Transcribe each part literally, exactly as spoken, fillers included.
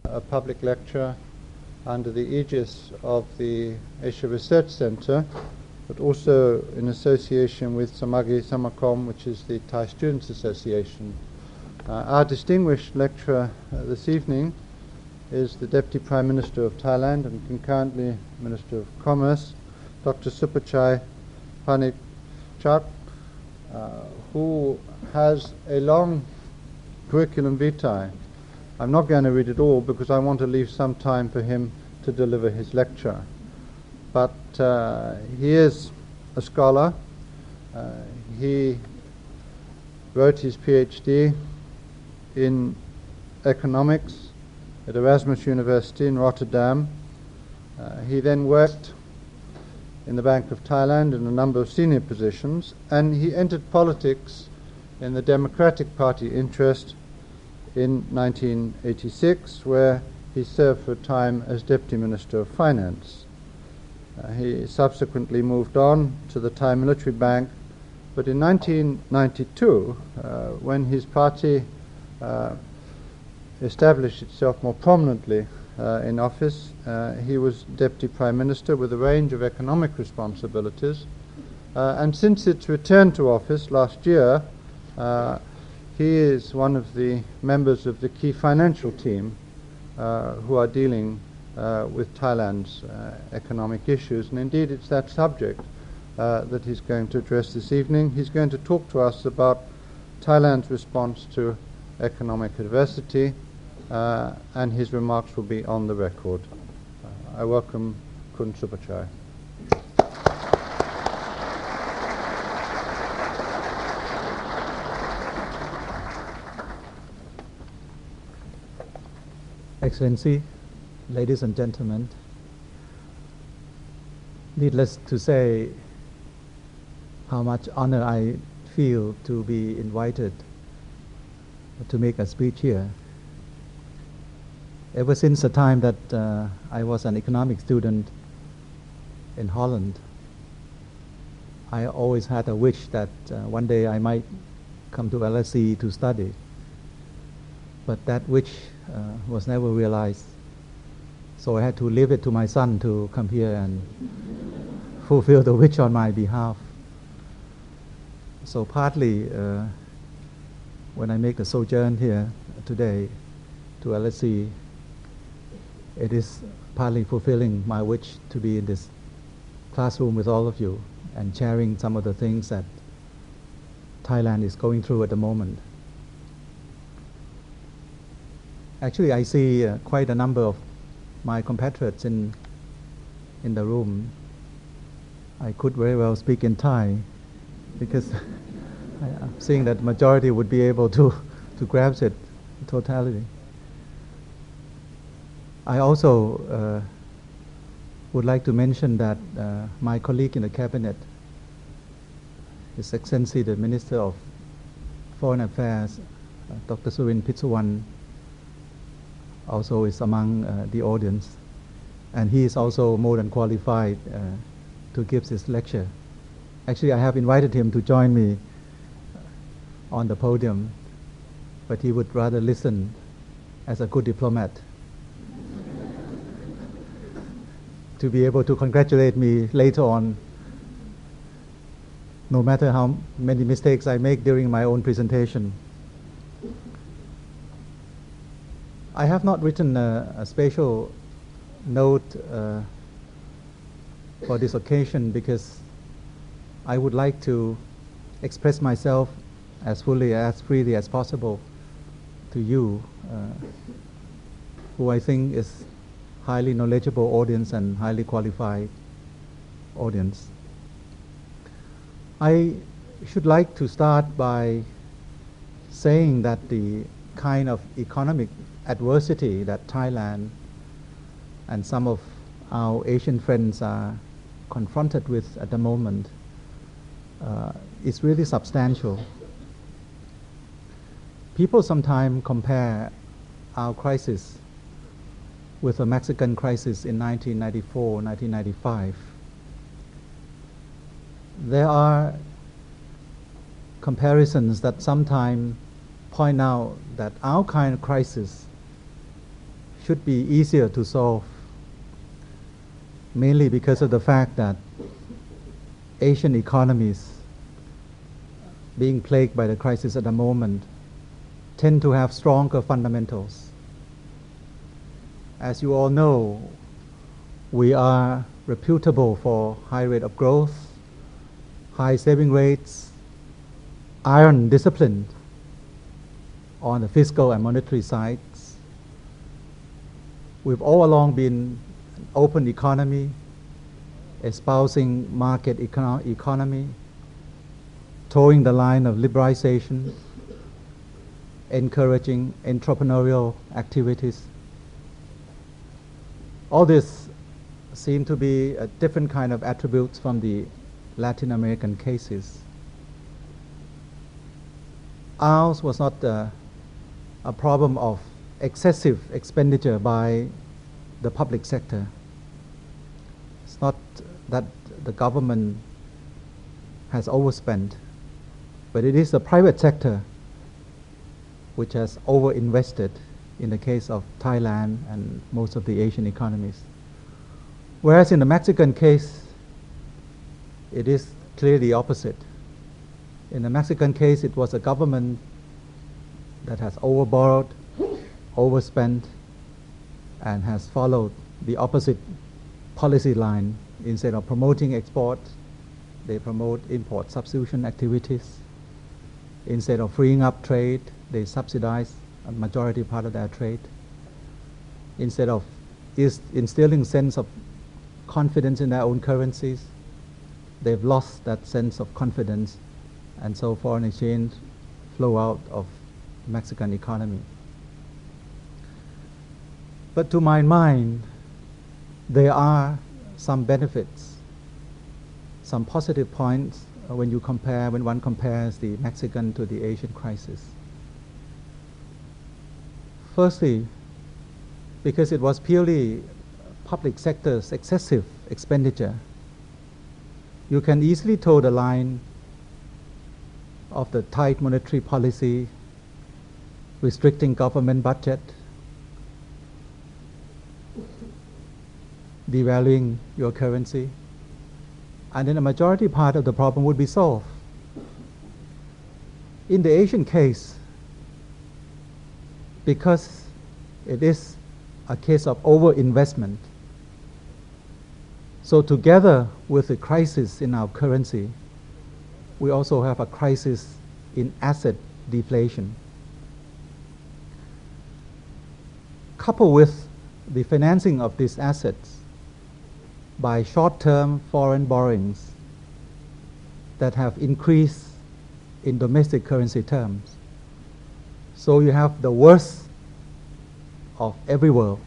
a public lecture under the aegis of the Asia Research Center, but also in association with Samagi Samakom, which is the Thai Students Association. Uh, our distinguished lecturer uh, this evening is the Deputy Prime Minister of Thailand and concurrently Minister of Commerce, Doctor Supachai Panichak, uh, who has a long curriculum vitae. I'm not going to read it all because I want to leave some time for him to deliver his lecture. But uh, he is a scholar. Uh, he wrote his PhD in economics at Erasmus University in Rotterdam. Uh, he then worked in the Bank of Thailand in a number of senior positions, and he entered politics in the Democratic Party interest in nineteen eighty-six, where he served for a time as Deputy Minister of Finance. Uh, he subsequently moved on to the Thai Military Bank, but in nineteen ninety-two, uh, when his party uh, established itself more prominently uh, in office, uh, he was Deputy Prime Minister with a range of economic responsibilities. Uh, and since its return to office last year, uh, he is one of the members of the key financial team uh, who are dealing uh, with Thailand's uh, economic issues. And indeed, it's that subject uh, that he's going to address this evening. He's going to talk to us about Thailand's response to economic adversity, uh, and his remarks will be on the record. Uh, I welcome Kun Supachai. Excellency, ladies and gentlemen, needless to say how much honor I feel to be invited to make a speech here. Ever since the time that uh, I was an economic student in Holland, I always had a wish that uh, one day I might come to L S E to study. But that wish uh, was never realized. So I had to leave it to my son to come here and fulfill the wish on my behalf. So partly, uh, when I make the sojourn here today to L S E, it is partly fulfilling my wish to be in this classroom with all of you and sharing some of the things that Thailand is going through at the moment. Actually, I see uh, quite a number of my compatriots in in the room. I could very well speak in Thai because I'm seeing that the majority would be able to, to grasp it in totality. I also uh, would like to mention that uh, my colleague in the cabinet, His Excellency the Minister of Foreign Affairs, uh, Doctor Surin Pitsuwan, also is among uh, the audience, and he is also more than qualified uh, to give this lecture. Actually, I have invited him to join me on the podium, but he would rather listen as a good diplomat to be able to congratulate me later on, no matter how many mistakes I make during my own presentation. I have not written a, a special note uh, for this occasion because I would like to express myself as fully, as freely as possible to you, uh, who I think is highly knowledgeable audience and highly qualified audience. I should like to start by saying that the kind of economic adversity that Thailand and some of our Asian friends are confronted with at the moment uh, is really substantial. People sometimes compare our crisis with the Mexican crisis in nineteen ninety-four, nineteen ninety-five. There are comparisons that sometimes point out that our kind of crisis should be easier to solve, mainly because of the fact that Asian economies, being plagued by the crisis at the moment, tend to have stronger fundamentals. As you all know, we are reputable for high rate of growth, high saving rates, iron discipline on the fiscal and monetary sides. We've all along been an open economy, espousing market econo- economy, towing the line of liberalization, encouraging entrepreneurial activities. All this seem to be a different kind of attributes from the Latin American cases. Ours was not uh, a problem of excessive expenditure by the public sector. It's not that the government has overspent, but it is the private sector which has overinvested in the case of Thailand and most of the Asian economies. Whereas in the Mexican case, it is clearly the opposite. In the Mexican case, it was a government that has overborrowed, overspent, and has followed the opposite policy line. Instead of promoting export, they promote import substitution activities. Instead of freeing up trade, they subsidize a majority part of their trade. Instead of is instilling sense of confidence in their own currencies, they've lost that sense of confidence, and so foreign exchange flow out of Mexican economy. But to my mind, there are some benefits, some positive points uh, when you compare, when one compares the Mexican to the Asian crisis. Firstly, because it was purely public sector's excessive expenditure, you can easily toe the line of the tight monetary policy, restricting government budget, devaluing your currency, and then a majority part of the problem would be solved. In the Asian case, because it is a case of overinvestment, so together with the crisis in our currency, we also have a crisis in asset deflation. Coupled with the financing of these assets by short-term foreign borrowings that have increased in domestic currency terms. So you have the worst of every world.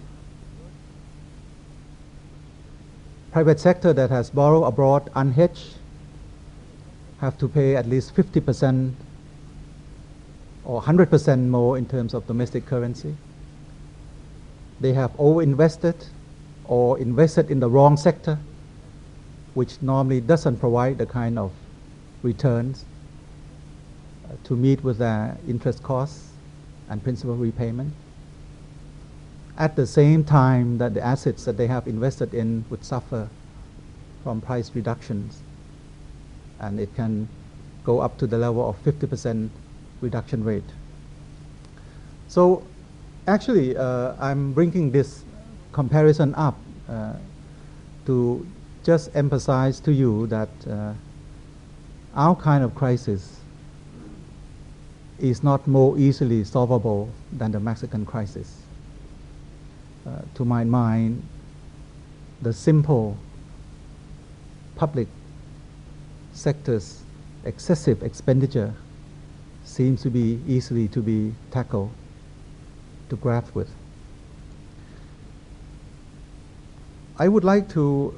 Private sector that has borrowed abroad unhedged have to pay at least fifty percent or one hundred percent more in terms of domestic currency. They have overinvested or invested in the wrong sector, which normally doesn't provide the kind of returns uh, to meet with their interest costs and principal repayment. At the same time that the assets that they have invested in would suffer from price reductions, and it can go up to the level of fifty percent reduction rate. So actually, uh, I'm bringing this comparison up uh, to just emphasize to you that uh, our kind of crisis is not more easily solvable than the Mexican crisis. Uh, to my mind, the simple public sector's excessive expenditure seems to be easily to be tackled, to grapple with. I would like to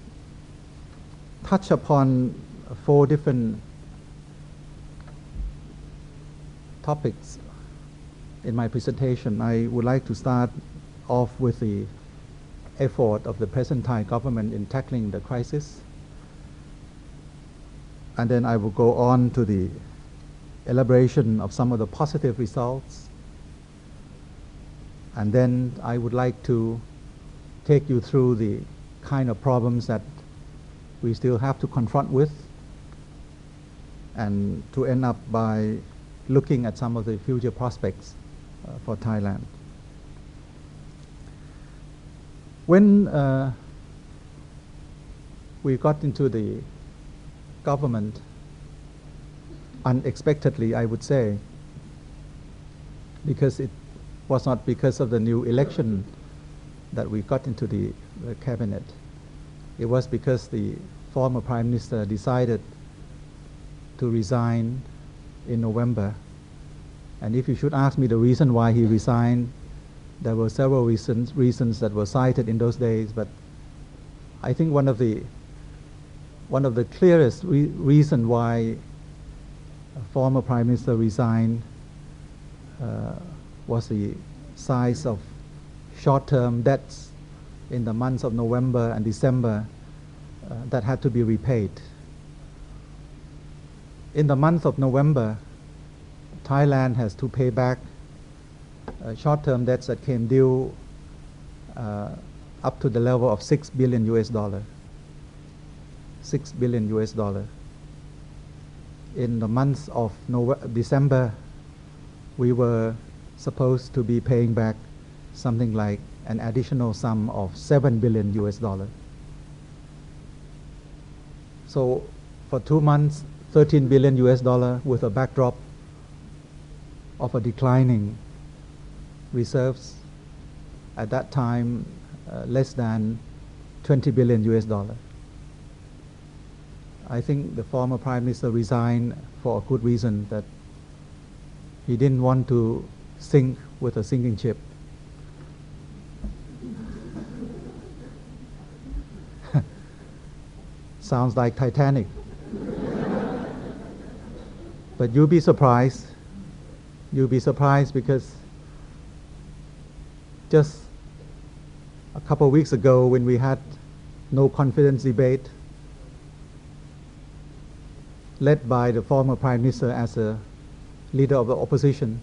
touch upon four different topics in my presentation. I would like to start off with the effort of the present Thai government in tackling the crisis, and then I will go on to the elaboration of some of the positive results, and then I would like to take you through the kind of problems that we still have to confront with, and to end up by looking at some of the future prospects uh, for Thailand. When uh, we got into the government, unexpectedly, I would say, because it was not because of the new election that we got into the, the cabinet. It was because the former Prime Minister decided to resign in November. And if you should ask me the reason why he resigned, there were several reasons, reasons that were cited in those days, but I think one of the one of the clearest re reason why a former Prime Minister resigned uh, was the size of short-term debts in the months of November and December uh, that had to be repaid. In the month of November, Thailand has to pay back uh, short-term debts that came due uh, up to the level of six billion U S dollar. six billion U S dollar. In the month of November, December, we were supposed to be paying back something like an additional sum of seven billion U S dollar. So for two months, thirteen billion U S dollar with a backdrop of a declining reserves, at that time uh, less than twenty billion U S dollar. I think the former Prime Minister resigned for a good reason, that he didn't want to sink with a sinking ship. Sounds like Titanic. But you'll be surprised. You'll be surprised because just a couple of weeks ago, when we had no confidence debate led by the former Prime Minister as a leader of the opposition,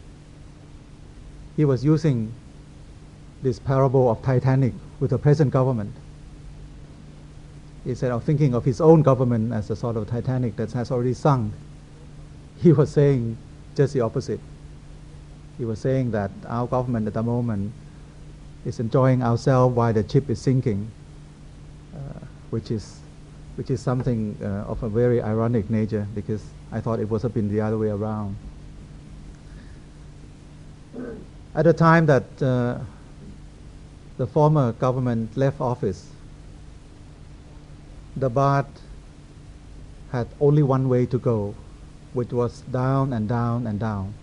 he was using this parable of Titanic with the present government. Instead of thinking of his own government as a sort of Titanic that has already sunk, he was saying just the opposite. He was saying that our government at the moment is enjoying ourselves while the ship is sinking, uh, which is which is something uh, of a very ironic nature, because I thought it would have been the other way around. At the time that uh, the former government left office, the baht had only one way to go, which was down and down and down.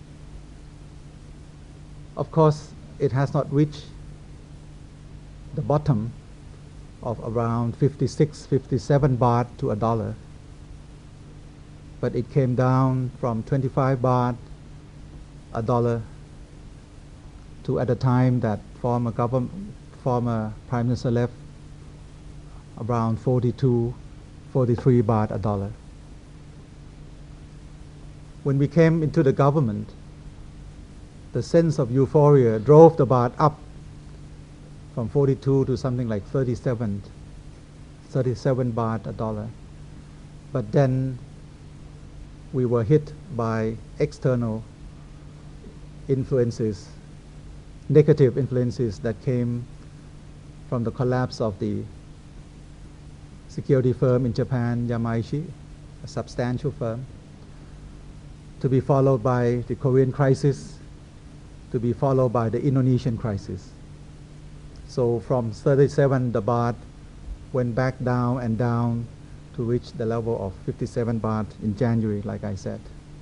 Of course, it has not reached the bottom of around fifty-six, fifty-seven baht to a dollar, but it came down from twenty-five baht a dollar to, at the time that former government, former Prime Minister left, around forty-two, forty-three baht a dollar. When we came into the government, the sense of euphoria drove the baht up from forty-two to something like thirty-seven, thirty-seven baht a dollar. But then we were hit by external influences, negative influences that came from the collapse of the security firm in Japan, Yamaishi, a substantial firm, to be followed by the Korean crisis, to be followed by the Indonesian crisis. So from thirty-seven, the baht went back down and down to reach the level of fifty-seven baht in January, like I said.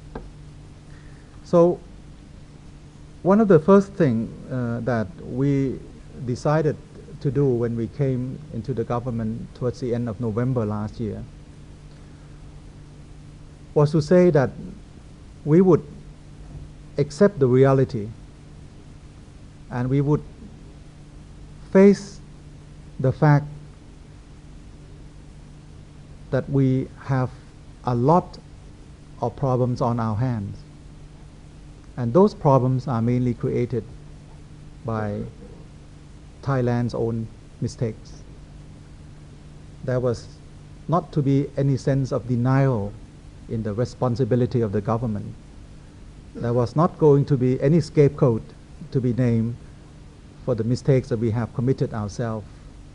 So one of the first things uh, that we decided to do when we came into the government towards the end of November last year was to say that we would accept the reality and we would face the fact that we have a lot of problems on our hands, and those problems are mainly created by Thailand's own mistakes. There was not to be any sense of denial in the responsibility of the government. There was not going to be any scapegoat to be named for the mistakes that we have committed ourselves.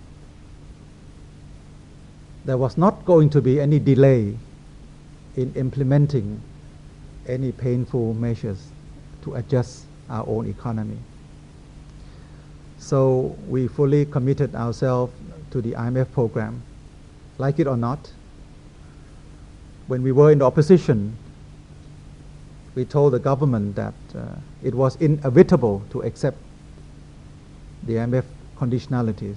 There was not going to be any delay in implementing any painful measures to adjust our own economy. So we fully committed ourselves to the I M F program. Like it or not, when we were in the opposition, we told the government that uh, it was inevitable to accept the I M F conditionalities.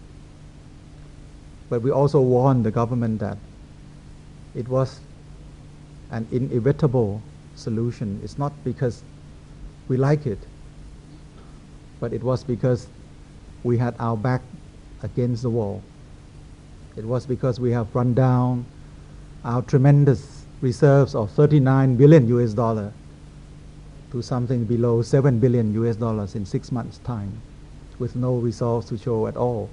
But we also warned the government that it was an inevitable solution. It's not because we like it, but it was because we had our back against the wall. It was because we have run down our tremendous reserves of thirty-nine billion U S dollar to something below seven billion U S dollars in six months' time, with no results to show at all.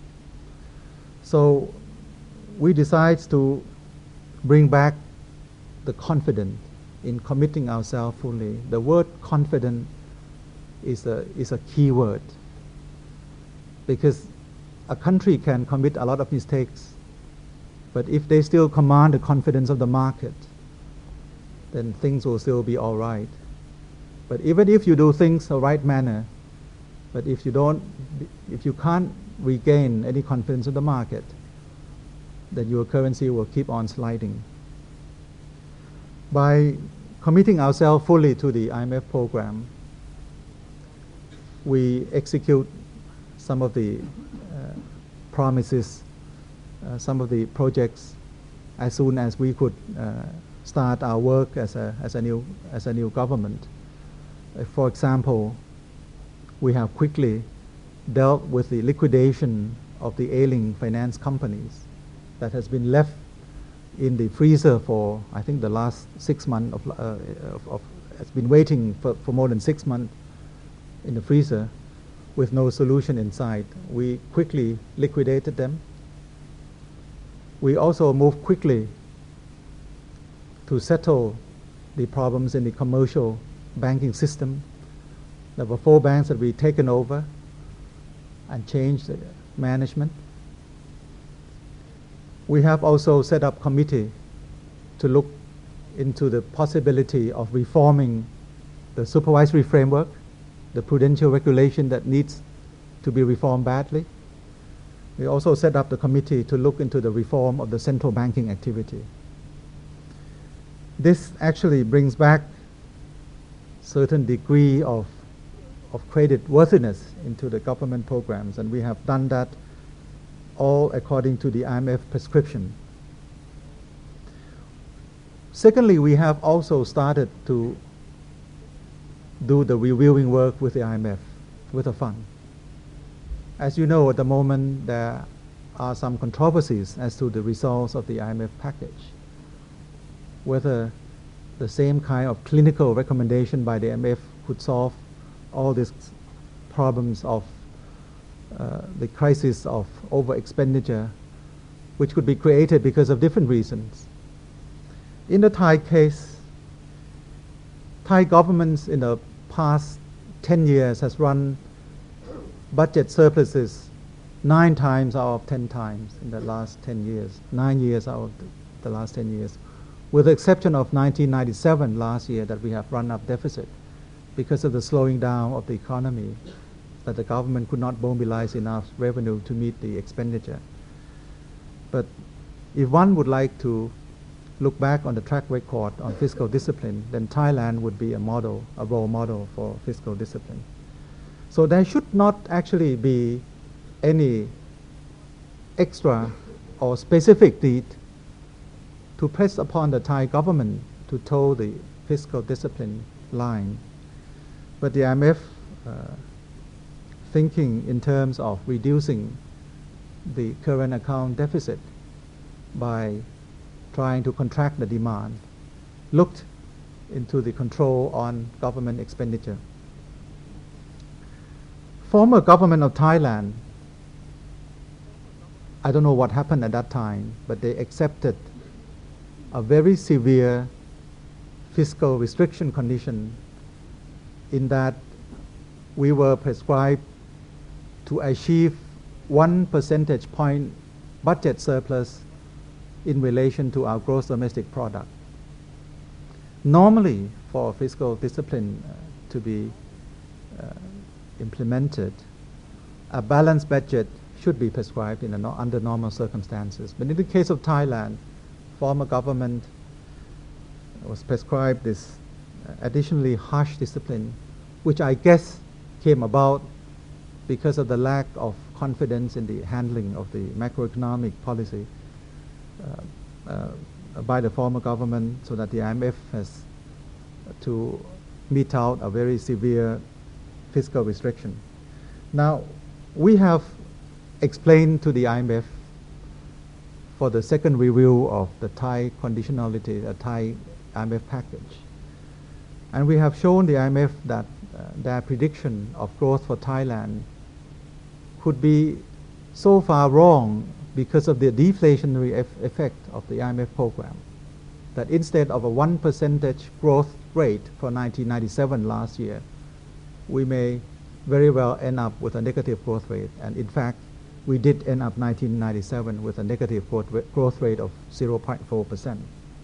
So we decided to bring back the confidence in committing ourselves fully. The word confident is a, is a key word, because a country can commit a lot of mistakes, but if they still command the confidence of the market, then things will still be all right. But even if you do things the right manner, but if you don't, if you can't regain any confidence of the market, then your currency will keep on sliding. By committing ourselves fully to the I M F program, we execute some of the uh, promises, uh, some of the projects as soon as we could uh, start our work as a, as a new, as a new government. Uh, for example, we have quickly dealt with the liquidation of the ailing finance companies that has been left in the freezer for, I think, the last six months of, uh, of, of has been waiting for, for more than six months in the freezer with no solution inside. We quickly liquidated them. We also moved quickly to settle the problems in the commercial banking system. There were four banks that we taken over and changed the management. We have also set up committee to look into the possibility of reforming the supervisory framework, the prudential regulation that needs to be reformed badly. We also set up the committee to look into the reform of the central banking activity. This actually brings back certain degree of, of credit worthiness into the government programs, and we have done that all according to the I M F prescription. Secondly, we have also started to do the reviewing work with the I M F, with the fund. As you know, at the moment there are some controversies as to the results of the I M F package, whether the same kind of clinical recommendation by the I M F could solve all these problems of uh, the crisis of over expenditure, which could be created because of different reasons. In the Thai case, Thai governments in the past ten years has run budget surpluses nine times out of ten times in the last ten years, nine years out of the last ten years, with the exception of nineteen ninety-seven last year that we have run up deficit because of the slowing down of the economy, that the government could not mobilize enough revenue to meet the expenditure. But if one would like to look back on the track record on fiscal discipline, then Thailand would be a model, a role model for fiscal discipline. So there should not actually be any extra or specific need to press upon the Thai government to toe the fiscal discipline line. But the I M F uh, thinking in terms of reducing the current account deficit by trying to contract the demand, looked into the control on government expenditure. former government of Thailand, I don't know what happened at that time, but they accepted a very severe fiscal restriction condition in that we were prescribed to achieve one percentage point budget surplus in relation to our gross domestic product. Normally, for fiscal discipline uh, to be uh, implemented, a balanced budget should be prescribed in a no under normal circumstances. But in the case of Thailand, former government was prescribed this uh, additionally harsh discipline, which I guess came about because of the lack of confidence in the handling of the macroeconomic policy uh, uh, by the former government, so that the I M F has to mete out a very severe fiscal restriction. Now, we have explained to the I M F for the second review of the Thai conditionality, the Thai I M F package. And we have shown the I M F that uh, their prediction of growth for Thailand could be so far wrong because of the deflationary eff effect of the I M F program, that instead of a one percentage growth rate for nineteen ninety-seven last year, we may very well end up with a negative growth rate. And in fact, we did end up nineteen ninety-seven with a negative growth, growth rate of zero point four percent.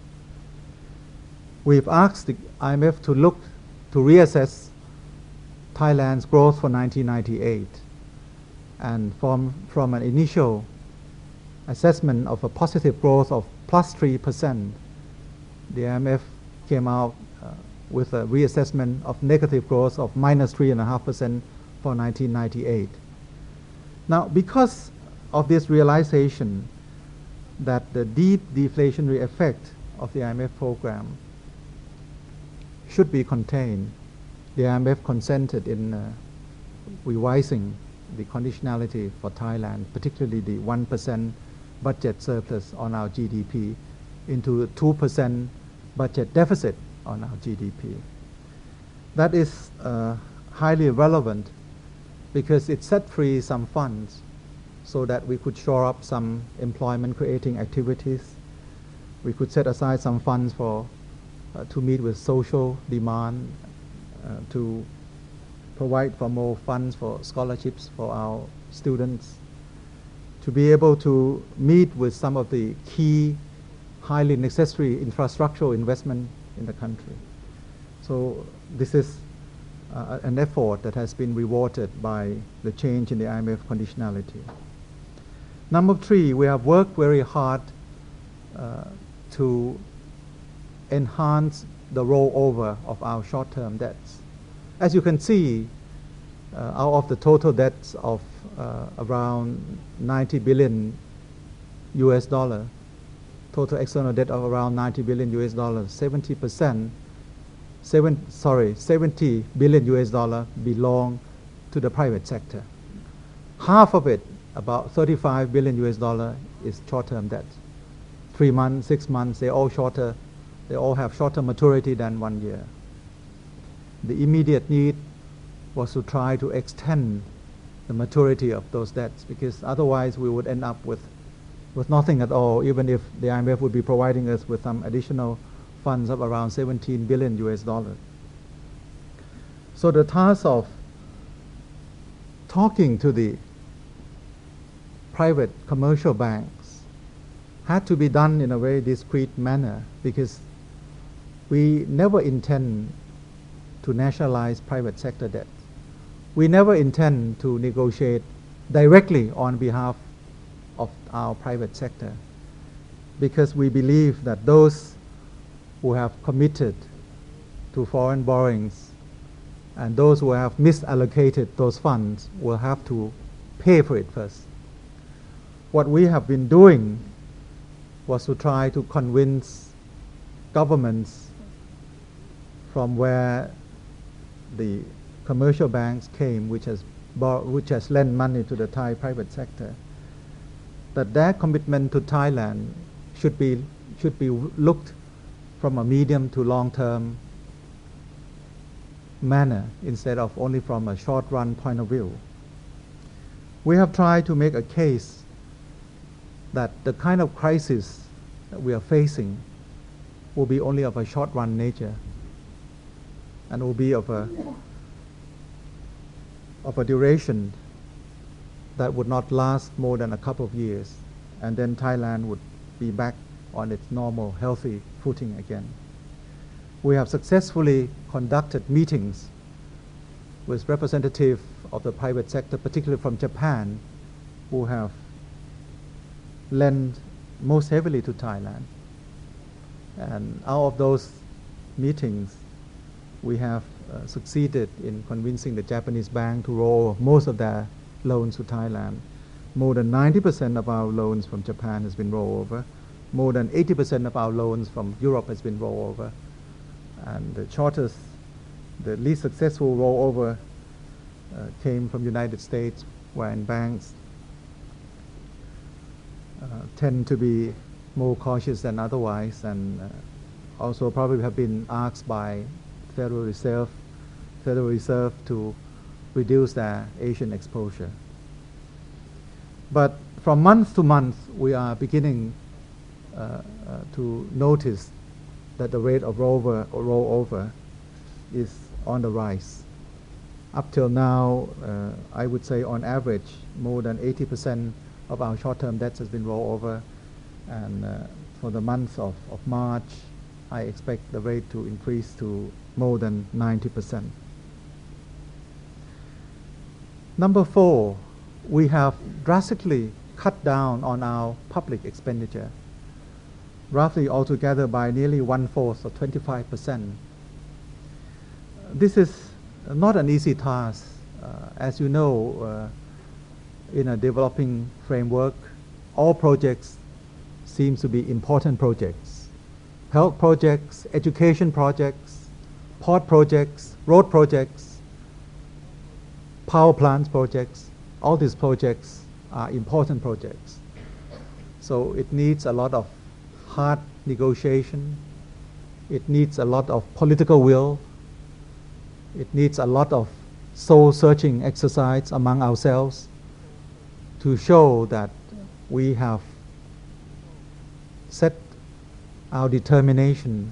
We've asked the I M F to look, to reassess Thailand's growth for nineteen ninety-eight. And from, from an initial assessment of a positive growth of plus three percent, the I M F came out uh, with a reassessment of negative growth of minus three point five percent for nineteen ninety-eight. Now, because of this realization that the deep deflationary effect of the I M F program should be contained, the I M F consented in uh, revising the conditionality for Thailand, particularly the one percent budget surplus on our G D P, into a two percent budget deficit on our G D P. That is uh, highly relevant because it set free some funds so that we could shore up some employment creating activities. We could set aside some funds for uh, to meet with social demand, uh, to provide for more funds for scholarships for our students, to be able to meet with some of the key highly necessary infrastructural investment in the country. So this is uh, an effort that has been rewarded by the change in the I M F conditionality. Number three, we have worked very hard uh, to enhance the rollover of our short-term debts. As you can see, uh, out of the total debts of uh, around ninety billion U S dollar, total external debt of around ninety billion U S dollars, seventy percent, seven, sorry, seventy billion U S dollar belong to the private sector. Half of it, about thirty-five billion U S dollar, is short-term debt. Three months, six months, they all shorter, they all have shorter maturity than one year. The immediate need was to try to extend the maturity of those debts, because otherwise we would end up with, with nothing at all, even if the I M F would be providing us with some additional funds of around seventeen billion U S dollars. So the task of talking to the private commercial banks had to be done in a very discreet manner, because we never intend to nationalize private sector debt. We never intend to negotiate directly on behalf of our private sector, because we believe that those who have committed to foreign borrowings and those who have misallocated those funds will have to pay for it first. What we have been doing was to try to convince governments from where the commercial banks came, which has bor which has lent money to the Thai private sector, that their commitment to Thailand should be should be looked from a medium to long-term manner instead of only from a short-run point of view. We have tried to make a case that the kind of crisis that we are facing will be only of a short-run nature and will be of a of a duration that would not last more than a couple of years, and then Thailand would be back on its normal, healthy footing again. We have successfully conducted meetings with representatives of the private sector, particularly from Japan, who have lent most heavily to Thailand. And out of those meetings, we have uh, succeeded in convincing the Japanese bank to roll most of their loans to Thailand. More than ninety percent of our loans from Japan has been rolled over. More than eighty percent of our loans from Europe has been rolled over. And the shortest, the least successful rollover uh, came from United States, wherein banks uh, tend to be more cautious than otherwise, and uh, also probably have been asked by Federal Reserve, Federal Reserve to reduce their Asian exposure. But from month to month, we are beginning uh, uh, to notice that the rate of rollover, or rollover is on the rise. Up till now, uh, I would say on average, more than eighty percent of our short-term debts has been rolled over, and uh, for the month of, of March, I expect the rate to increase to more than ninety percent. Number four, we have drastically cut down on our public expenditure, roughly altogether by nearly one-fourth or twenty-five percent. This is not an easy task. Uh, as you know, uh, in a developing framework, all projects seem to be important projects. Health projects, education projects, port projects, road projects, power plants projects, all these projects are important projects. So it needs a lot of hard negotiation. It needs a lot of political will. It needs a lot of soul-searching exercise among ourselves to show that we have set our determination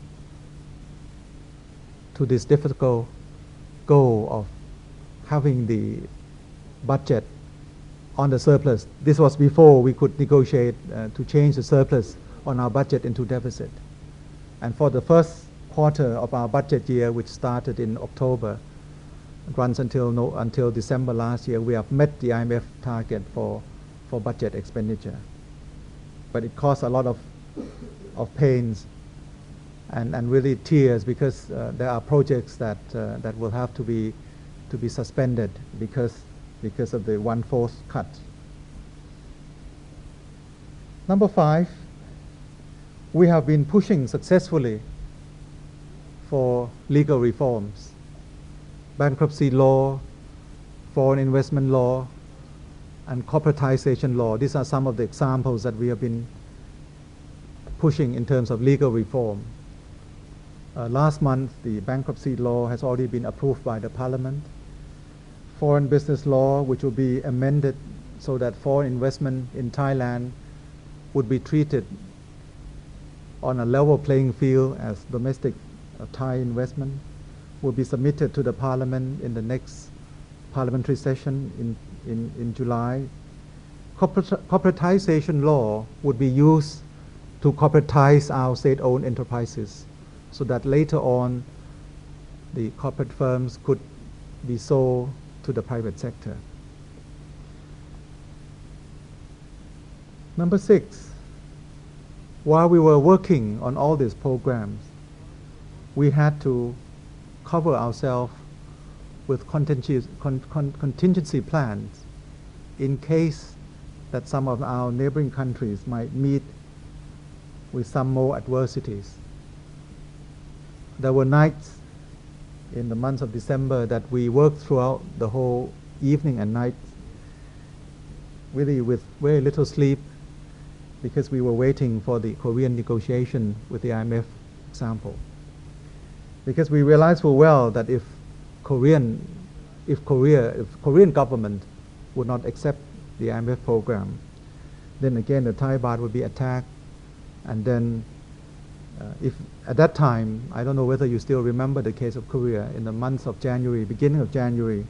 to this difficult goal of having the budget on the surplus. This was before we could negotiate uh, to change the surplus on our budget into deficit. And for the first quarter of our budget year, which started in October, runs until no, until December last year, we have met the I M F target for, for budget expenditure. But it cost a lot of, of pains and, and really tears, because uh, there are projects that, uh, that will have to be, to be suspended because, because of the one-fourth cut. Number five, we have been pushing successfully for legal reforms. Bankruptcy law, foreign investment law, and corporatization law. These are some of the examples that we have been pushing in terms of legal reform. Uh, last month, the bankruptcy law has already been approved by the Parliament. Foreign business law, which will be amended so that foreign investment in Thailand would be treated on a level playing field as domestic uh, Thai investment, will be submitted to the Parliament in the next parliamentary session in, in, in July. Corporate, corporatization law would be used to corporatize our state-owned enterprises, so that later on the corporate firms could be sold to the private sector. Number six, while we were working on all these programs, we had to cover ourselves with contingency, con, con, contingency plans in case that some of our neighboring countries might meet with some more adversities. There were nights in the month of December that we worked throughout the whole evening and night, really with very little sleep, because we were waiting for the Korean negotiation with the I M F example. Because we realized full well that if Korean, if Korea, if Korean government would not accept the I M F program. Then again, the Thai baht would be attacked, and then uh, if at that time, I don't know whether you still remember the case of Korea, in the month of January, beginning of January,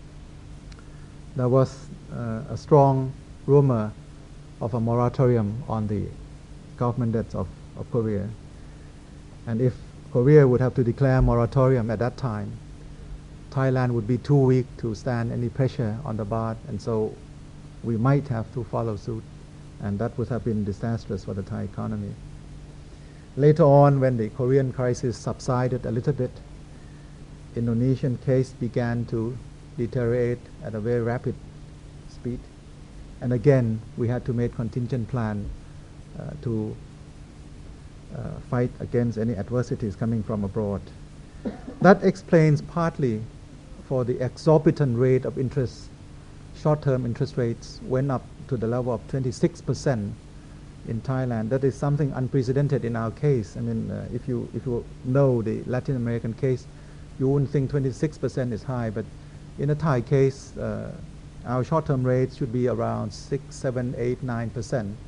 there was uh, a strong rumor of a moratorium on the government debts of, of Korea. And if Korea would have to declare moratorium at that time, Thailand would be too weak to stand any pressure on the baht, and so we might have to follow suit, and that would have been disastrous for the Thai economy. Later on, when the Korean crisis subsided a little bit, Indonesian case began to deteriorate at a very rapid speed, and again we had to make contingent plan uh, to uh, fight against any adversities coming from abroad. That explains partly for the exorbitant rate of interest. Short-term interest rates went up to the level of twenty-six percent in Thailand. That is something unprecedented in our case. I mean, uh, if you if you know the Latin American case, you wouldn't think twenty-six percent is high, but in a Thai case, uh, our short-term rates should be around six, seven, eight, nine percent.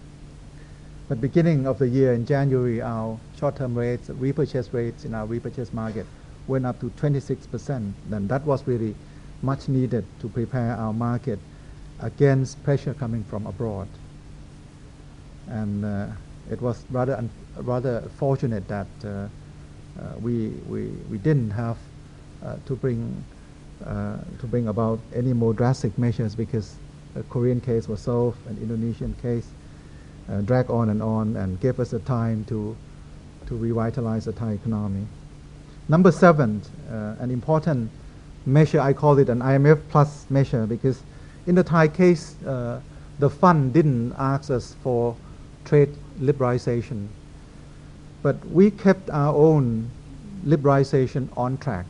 But beginning of the year in January, our short-term rates, repurchase rates in our repurchase market went up to twenty-six percent. Then that was really much needed to prepare our market against pressure coming from abroad. And uh, it was rather un rather fortunate that uh, uh, we, we we didn't have uh, to bring uh, to bring about any more drastic measures, because the Korean case was solved and Indonesian case uh, dragged on and on and gave us the time to to revitalize the Thai economy. Number seven, uh, an important measure, I call it an I M F plus measure, because in the Thai case, uh, the fund didn't ask us for trade liberalization, but we kept our own liberalization on track.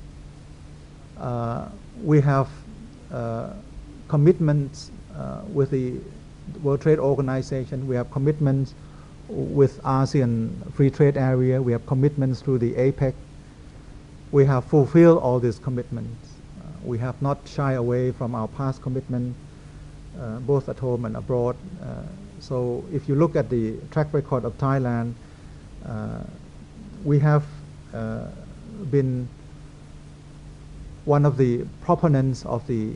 Uh, we have uh, commitments uh, with the World Trade Organization, we have commitments with ASEAN Free Trade Area, we have commitments through the APEC. We have fulfilled all these commitments. Uh, we have not shied away from our past commitment, uh, both at home and abroad. Uh, so if you look at the track record of Thailand, uh, we have uh, been one of the proponents of the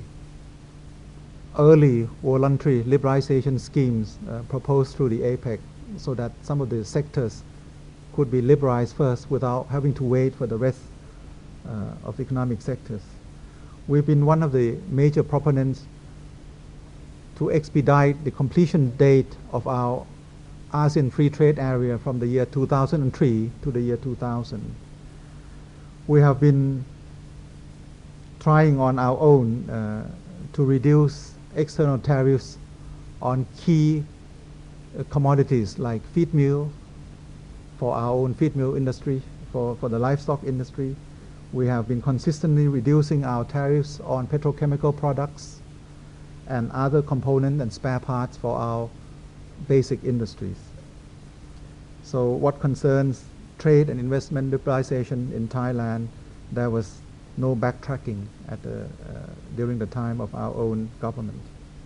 early voluntary liberalization schemes uh, proposed through the APEC, so that some of the sectors could be liberalized first without having to wait for the rest Uh, of economic sectors. We've been one of the major proponents to expedite the completion date of our ASEAN Free Trade Area from the year two thousand three to the year two thousand. We have been trying on our own uh, to reduce external tariffs on key uh, commodities like feed meal for our own feed mill industry, for, for the livestock industry. We have been consistently reducing our tariffs on petrochemical products and other component and spare parts for our basic industries. So what concerns trade and investment liberalization in Thailand, there was no backtracking at the, uh, during the time of our own government.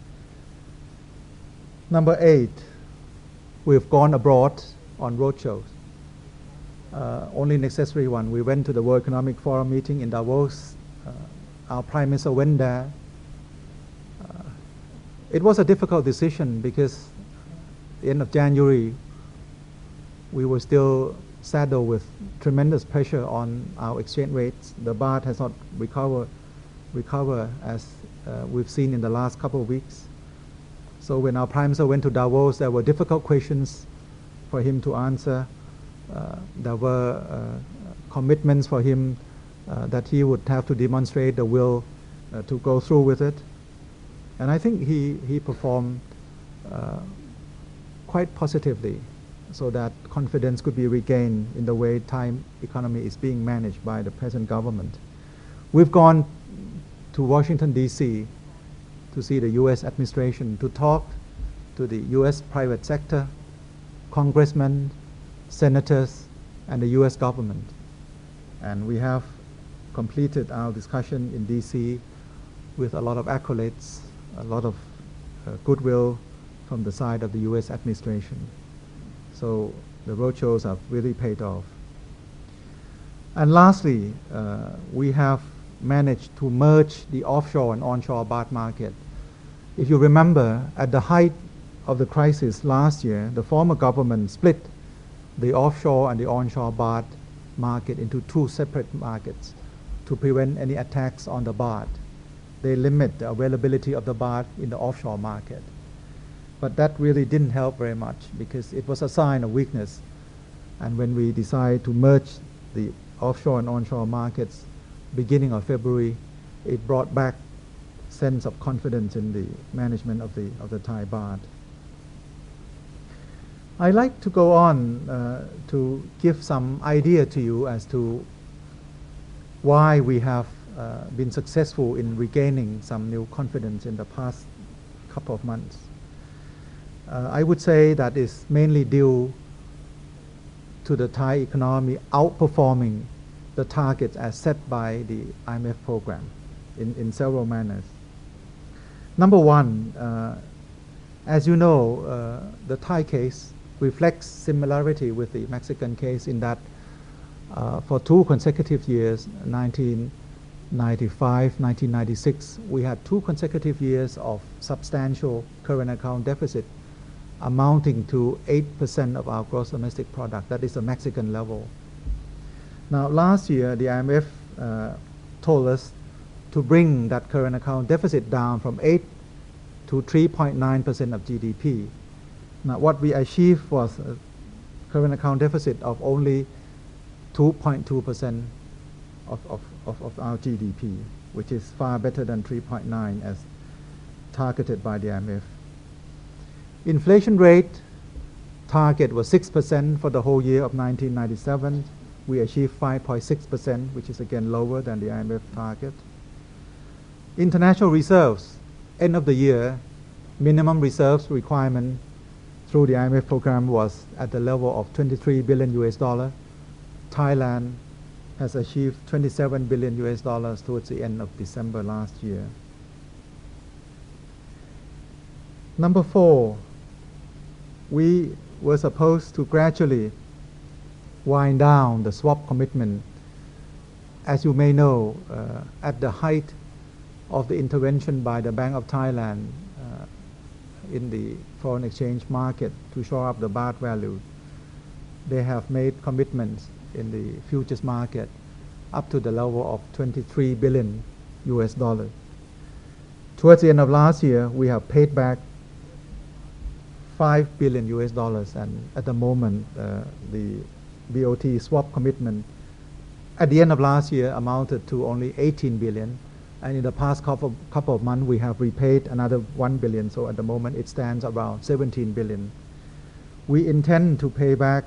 Number eight, we've gone abroad on roadshows. Uh, only necessary one. We went to the World Economic Forum meeting in Davos. Uh, our Prime Minister went there. Uh, it was a difficult decision because at the end of January we were still saddled with tremendous pressure on our exchange rates. The baht has not recovered recover as uh, we've seen in the last couple of weeks. So when our Prime Minister went to Davos, there were difficult questions for him to answer. Uh, there were uh, commitments for him uh, that he would have to demonstrate the will uh, to go through with it. And I think he, he performed uh, quite positively, so that confidence could be regained in the way Thai economy is being managed by the present government. We've gone to Washington, D C to see the U S administration, to talk to the U S private sector, congressmen, senators, and the U S government. And we have completed our discussion in D C with a lot of accolades, a lot of uh, goodwill from the side of the U S administration. So the roadshows have really paid off. And lastly, uh, we have managed to merge the offshore and onshore baht market. If you remember, at the height of the crisis last year, the former government split the offshore and the onshore baht market into two separate markets to prevent any attacks on the baht. They limit the availability of the baht in the offshore market. But that really didn't help very much because it was a sign of weakness. And when we decided to merge the offshore and onshore markets beginning of February, it brought back sense of confidence in the management of the of the Thai baht. I'd like to go on uh, to give some idea to you as to why we have uh, been successful in regaining some new confidence in the past couple of months. Uh, I would say that is mainly due to the Thai economy outperforming the targets as set by the I M F program in, in several manners. Number one, uh, as you know, uh, the Thai case reflects similarity with the Mexican case in that uh, for two consecutive years, nineteen ninety-five, nineteen ninety-six, we had two consecutive years of substantial current account deficit amounting to eight percent of our gross domestic product. That is the Mexican level. Now, last year, the I M F uh, told us to bring that current account deficit down from eight to three point nine percent of G D P. Now, what we achieved was a current account deficit of only two point two percent of, of, of, of our G D P, which is far better than three point nine as targeted by the I M F. Inflation rate target was six percent for the whole year of nineteen ninety-seven. We achieved five point six percent, which is again lower than the I M F target. International reserves, end of the year, minimum reserves requirement through the I M F program was at the level of twenty-three billion U S dollar. Thailand has achieved twenty-seven billion U S dollars towards the end of December last year. Number four, we were supposed to gradually wind down the swap commitment. As you may know, uh, at the height of the intervention by the Bank of Thailand uh, in the foreign exchange market to shore up the baht value, they have made commitments in the futures market up to the level of twenty-three billion U S dollars. Towards the end of last year, we have paid back five billion U S dollars, and at the moment, uh, the B O T swap commitment at the end of last year amounted to only eighteen billion, and in the past couple, couple of months we have repaid another one billion, so at the moment it stands around seventeen billion. We intend to pay back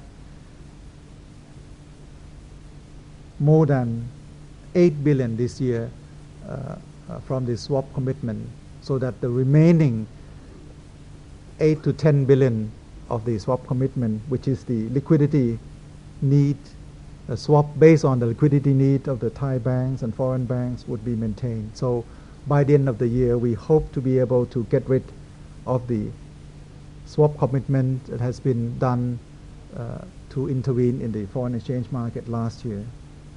more than eight billion this year uh, uh, from the swap commitment, so that the remaining eight to ten billion of the swap commitment, which is the liquidity need, a swap based on the liquidity need of the Thai banks and foreign banks, would be maintained. So by the end of the year, we hope to be able to get rid of the swap commitment that has been done uh, to intervene in the foreign exchange market last year.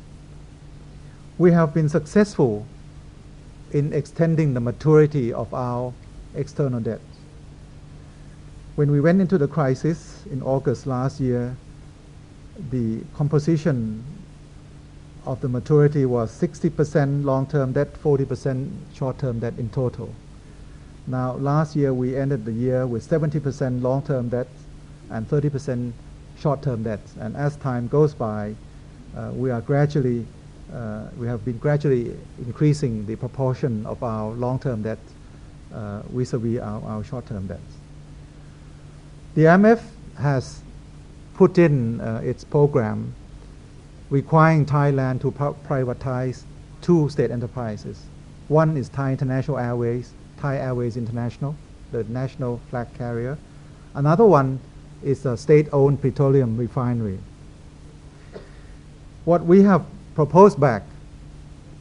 We have been successful in extending the maturity of our external debt. When we went into the crisis in August last year, the composition of the maturity was sixty percent long-term debt, forty percent short-term debt in total. Now, last year we ended the year with seventy percent long-term debt and thirty percent short-term debt. And as time goes by, uh, we are gradually, uh, we have been gradually increasing the proportion of our long-term debt uh, vis-a-vis our, our short-term debts. The I M F has put in uh, its program requiring Thailand to privatize two state enterprises. One is Thai International Airways, Thai Airways International, the national flag carrier. Another one is a state-owned petroleum refinery. What we have proposed back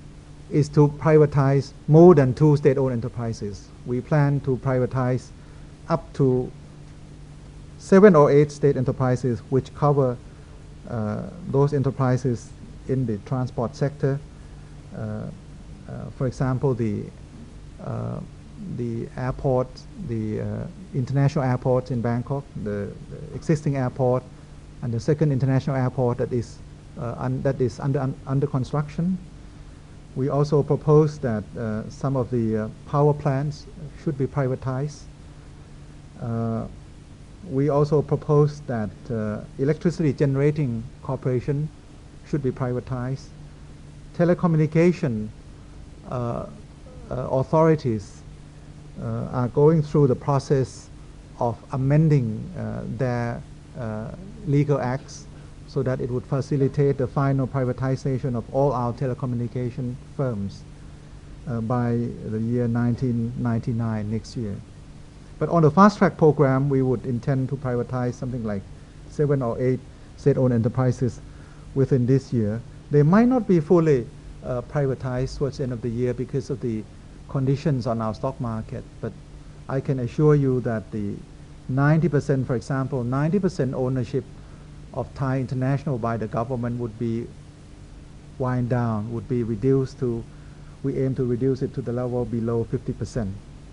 is to privatize more than two state-owned enterprises. We plan to privatize up to seven or eight state enterprises, which cover uh, those enterprises in the transport sector. Uh, uh, for example, the uh, the airport, the uh, international airport in Bangkok, the, the existing airport, and the second international airport that is uh, un that is under un under construction. We also propose that uh, some of the uh, power plants should be privatized. Uh, we also propose that uh, electricity generating corporation should be privatized. Telecommunication uh, uh, authorities uh, are going through the process of amending uh, their uh, legal acts so that it would facilitate the final privatization of all our telecommunication firms uh, by the year nineteen ninety-nine, next year. But on the fast track program, we would intend to privatize something like seven or eight state-owned enterprises within this year. They might not be fully uh, privatized towards the end of the year because of the conditions on our stock market, but I can assure you that the ninety percent, for example, ninety percent ownership of Thai International by the government would be wind down, would be reduced to, we aim to reduce it to the level below fifty percent.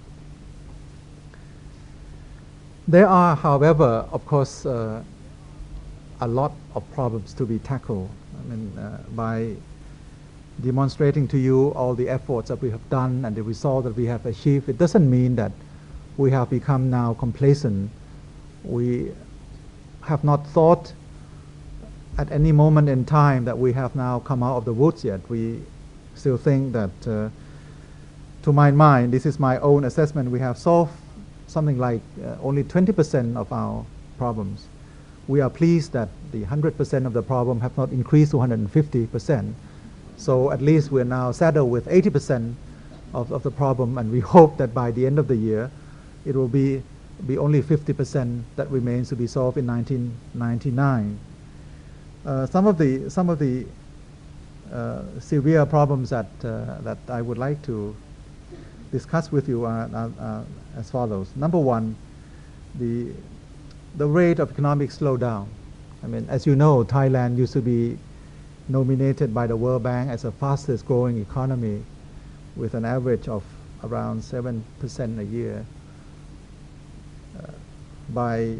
There are, however, of course, uh, a lot of problems to be tackled. I mean, uh, by demonstrating to you all the efforts that we have done and the result that we have achieved, it doesn't mean that we have become now complacent. We have not thought at any moment in time that we have now come out of the woods yet. We still think that, uh, to my mind, this is my own assessment, we have solved something like uh, only twenty percent of our problems. We are pleased that the one hundred percent of the problem have not increased to one hundred fifty percent. So at least we're now saddled with eighty percent of, of the problem, and we hope that by the end of the year, it will be, be only fifty percent that remains to be solved in nineteen ninety-nine. Uh, some of the, some of the uh, severe problems that, uh, that I would like to discuss with you are, are, are as follows. Number one, the, the rate of economic slowdown. I mean, as you know, Thailand used to be nominated by the World Bank as the fastest growing economy with an average of around seven percent a year. Uh, by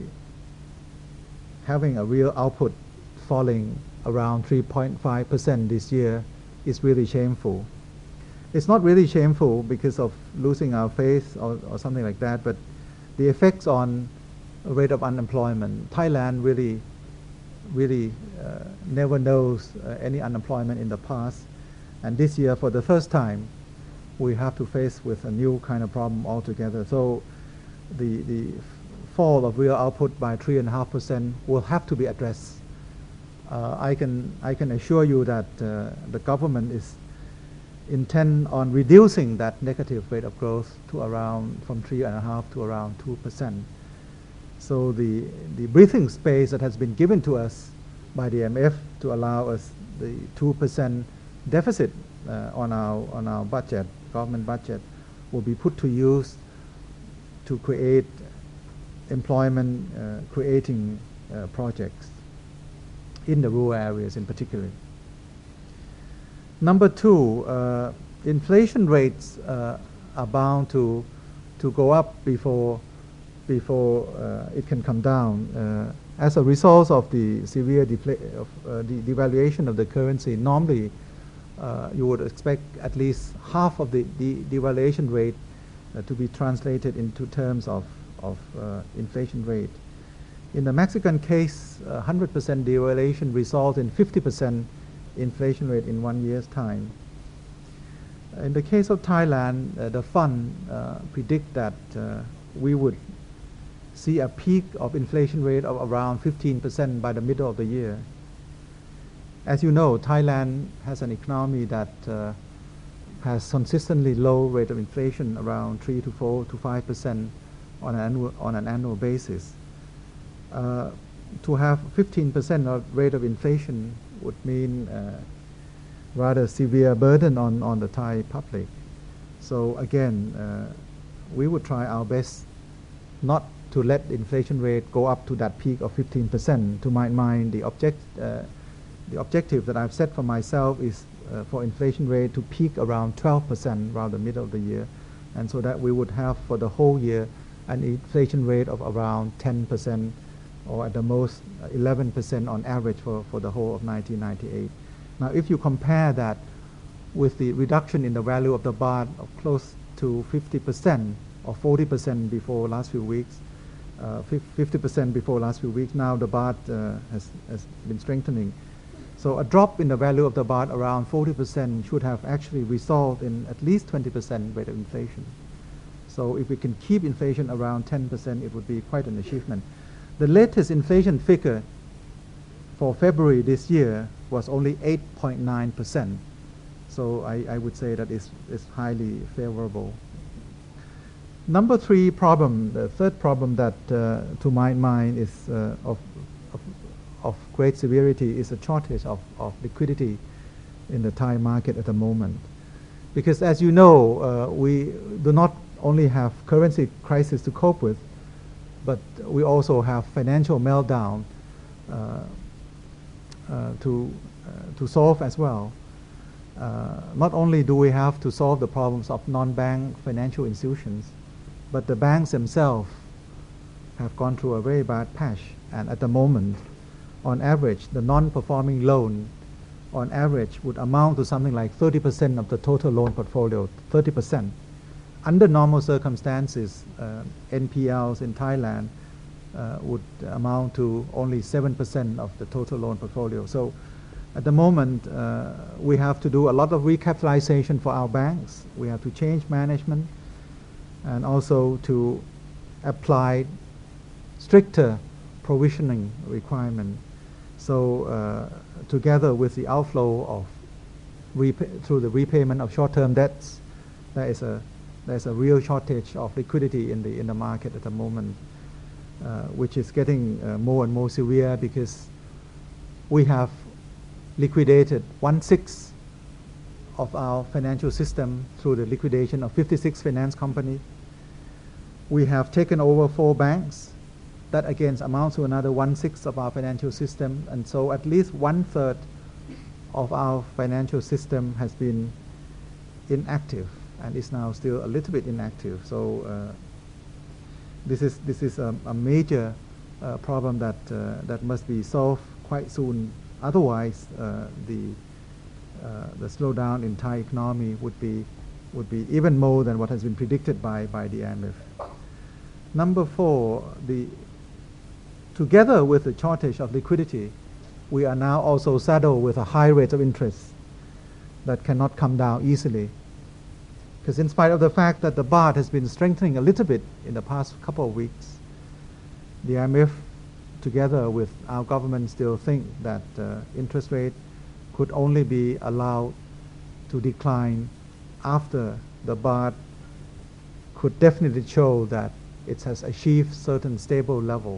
having a real output falling around three point five percent this year is really shameful. It's not really shameful because of losing our faith or, or something like that, but the effects on rate of unemployment. Thailand really, really uh, never knows uh, any unemployment in the past, and this year, for the first time, we have to face with a new kind of problem altogether. So, the the fall of real output by three and a half percent will have to be addressed. Uh, I can I can assure you that uh, the government is intent on reducing that negative rate of growth to around from three and a half to around two percent. So the the breathing space that has been given to us by the I M F to allow us the two percent deficit uh, on our on our budget, government budget, will be put to use to create employment uh, creating uh, projects in the rural areas in particular. Number two, uh, inflation rates uh, are bound to to go up before before uh, it can come down. Uh, as a result of the severe of, uh, the devaluation of the currency, normally uh, you would expect at least half of the, the devaluation rate uh, to be translated into terms of, of uh, inflation rate. In the Mexican case, one hundred percent devaluation results in fifty percent inflation rate in one year's time. In the case of Thailand, uh, the fund uh, predict that uh, we would see a peak of inflation rate of around fifteen percent by the middle of the year. As you know, Thailand has an economy that uh, has consistently low rate of inflation, around three to four to five percent on an annual, on an annual basis. Uh, to have fifteen percent of rate of inflation would mean uh, rather severe burden on, on the Thai public. So again, uh, we would try our best not to let the inflation rate go up to that peak of fifteen percent. To my mind, the object, uh, the objective that I've set for myself is uh, for inflation rate to peak around twelve percent around the middle of the year, and so that we would have for the whole year an inflation rate of around ten percent or at the most eleven percent on average for, for the whole of nineteen ninety-eight. Now if you compare that with the reduction in the value of the baht of close to fifty percent or forty percent before last few weeks, uh, fifty percent before last few weeks, now the baht uh, has, has been strengthening. So a drop in the value of the baht around forty percent should have actually resulted in at least twenty percent rate of inflation. So if we can keep inflation around ten percent, it would be quite an achievement. The latest inflation figure for February this year was only eight point nine percent. So I, I would say that it's, it's highly favorable. Number three problem, the third problem that uh, to my mind is uh, of, of, of great severity is a shortage of, of liquidity in the Thai market at the moment. Because as you know, uh, we do not only have currency crisis to cope with, but we also have financial meltdown uh, uh, to, uh, to solve as well. Uh, not only do we have to solve the problems of non-bank financial institutions, but the banks themselves have gone through a very bad patch. And at the moment, on average, the non-performing loan, on average, would amount to something like thirty percent of the total loan portfolio, thirty percent. Under normal circumstances, uh, N P Ls in Thailand uh, would amount to only seven percent of the total loan portfolio. So at the moment, uh, we have to do a lot of recapitalization for our banks. We have to change management and also to apply stricter provisioning requirement. So uh, together with the outflow of through the repayment of short-term debts, there is a there's a real shortage of liquidity in the in the market at the moment, uh, which is getting uh, more and more severe because we have liquidated one-sixth of our financial system through the liquidation of fifty-six finance companies. We have taken over four banks. That again amounts to another one-sixth of our financial system, and so at least one-third of our financial system has been inactive and is now still a little bit inactive. So uh, this is this is a, a major uh, problem that uh, that must be solved quite soon. Otherwise, uh, the uh, the slowdown in Thai economy would be would be even more than what has been predicted by by the I M F. Number four, the together with the shortage of liquidity, we are now also saddled with a high rate of interest that cannot come down easily. Because in spite of the fact that the baht has been strengthening a little bit in the past couple of weeks, the I M F, together with our government, still think that uh, interest rate could only be allowed to decline after the baht could definitely show that it has achieved certain stable level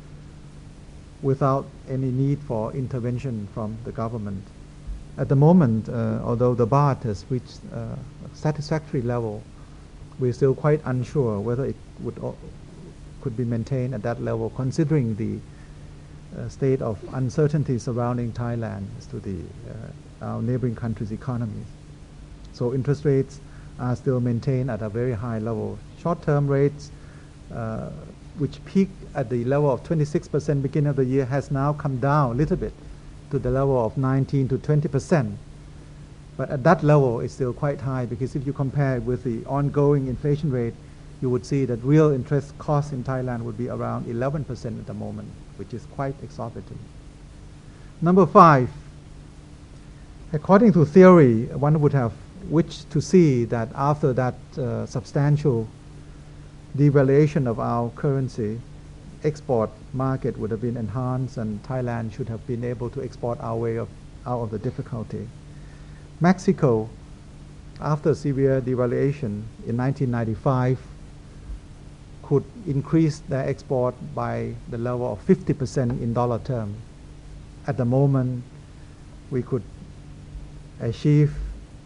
without any need for intervention from the government. At the moment, uh, although the baht has reached uh, a satisfactory level, we're still quite unsure whether it would o- could be maintained at that level, considering the uh, state of uncertainty surrounding Thailand as to the uh, our neighboring countries' economies. So interest rates are still maintained at a very high level. Short-term rates, uh, which peaked at the level of twenty-six percent beginning of the year, has now come down a little bit to the level of nineteen to twenty percent. But at that level, it's still quite high, because if you compare it with the ongoing inflation rate, you would see that real interest costs in Thailand would be around eleven percent at the moment, which is quite exorbitant. Number five, according to theory, one would have wished to see that after that uh, substantial devaluation of our currency, export market would have been enhanced and Thailand should have been able to export our way of, out of the difficulty. Mexico, after severe devaluation in nineteen ninety-five, could increase their export by the level of fifty percent in dollar terms. At the moment, we could achieved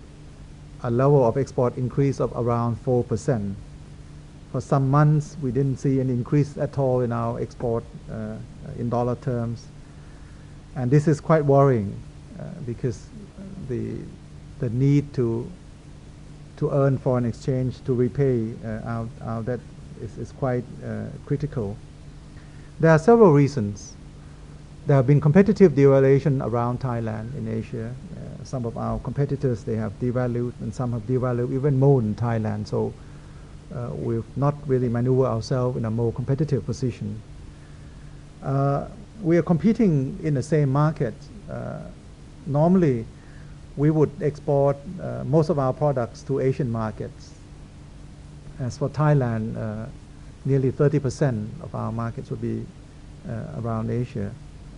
a level of export increase of around four percent. For some months, we didn't see an increase at all in our export uh, in dollar terms. And this is quite worrying uh, because the, the need to, to earn foreign exchange to repay uh, our, our debt is, is quite uh, critical. There are several reasons. There have been competitive devaluation around Thailand in Asia. Uh, some of our competitors, they have devalued, and some have devalued even more than Thailand. So uh, we've not really maneuvered ourselves in a more competitive position. Uh, we are competing in the same market. Uh, normally, we would export uh, most of our products to Asian markets. As for Thailand, uh, nearly thirty percent of our markets would be uh, around Asia.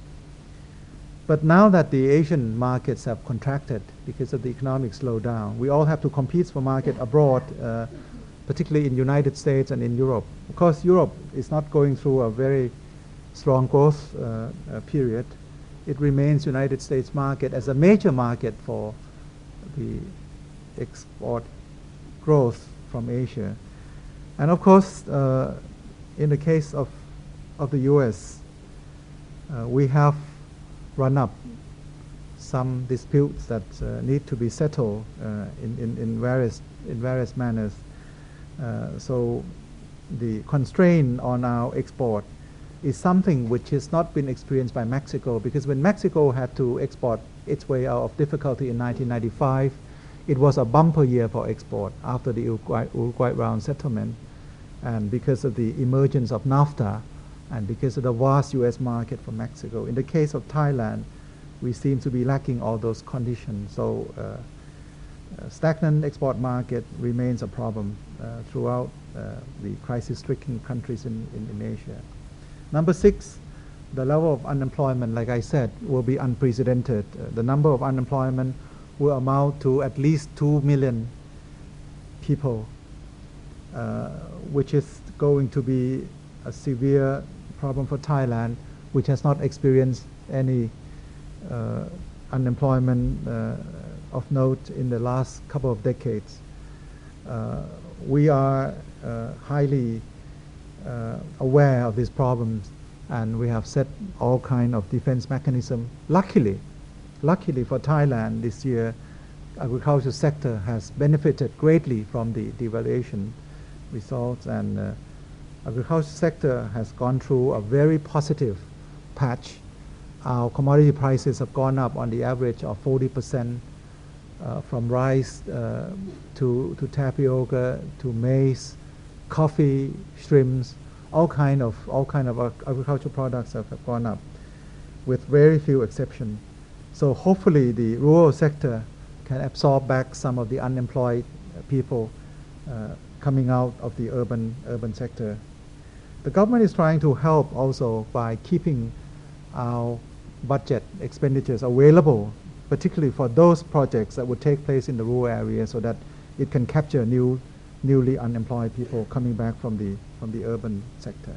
But now that the Asian markets have contracted because of the economic slowdown, we all have to compete for market abroad, uh, particularly in the United States and in Europe. Of course, Europe is not going through a very strong growth uh, uh, period. It remains United States market as a major market for the export growth from Asia. And of course, uh, in the case of, of the U S, uh, we have run up some disputes that uh, need to be settled uh, in, in, in, various, in various manners. Uh, so the constraint on our export is something which has not been experienced by Mexico, because when Mexico had to export its way out of difficulty in nineteen ninety-five, it was a bumper year for export after the Uruguay, Uruguay round settlement. And because of the emergence of NAFTA, and because of the vast U S market for Mexico. In the case of Thailand, we seem to be lacking all those conditions. So uh, uh, stagnant export market remains a problem uh, throughout uh, the crisis-stricken countries in, in, in Asia. Number six, the level of unemployment, like I said, will be unprecedented. Uh, the number of unemployment will amount to at least two million people, uh, which is going to be a severe problem for Thailand, which has not experienced any uh, unemployment uh, of note in the last couple of decades. Uh, we are uh, highly uh, aware of these problems, and we have set all kind of defense mechanism. Luckily, luckily for Thailand this year, agriculture sector has benefited greatly from the devaluation results, and uh, agriculture sector has gone through a very positive patch. Our commodity prices have gone up on the average of forty percent uh, from rice uh, to, to tapioca, to maize, coffee, shrimps, all kind of all kind of agricultural products have, have gone up, with very few exceptions. So hopefully the rural sector can absorb back some of the unemployed people uh, coming out of the urban urban sector. The government is trying to help also by keeping our budget expenditures available, particularly for those projects that would take place in the rural areas, so that it can capture new, newly unemployed people coming back from the from the urban sector.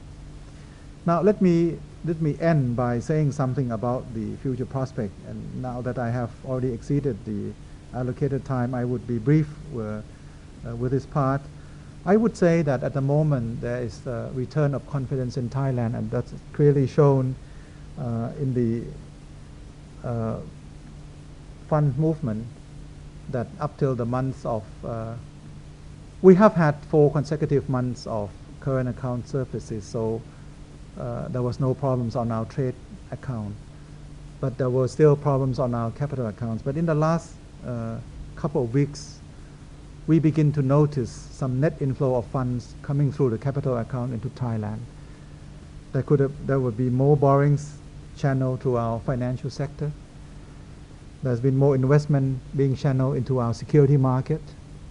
Now let me let me end by saying something about the future prospect. And now that I have already exceeded the allocated time, I would be brief uh, uh, with this part. I would say that at the moment there is a return of confidence in Thailand, and that's clearly shown uh, in the uh, fund movement, that up till the months of, uh, we have had four consecutive months of current account surpluses, so uh, there was no problems on our trade account, but there were still problems on our capital accounts. But in the last uh, couple of weeks, we begin to notice some net inflow of funds coming through the capital account into Thailand. There could have, there would be more borrowings channeled to our financial sector. There's been more investment being channeled into our security market.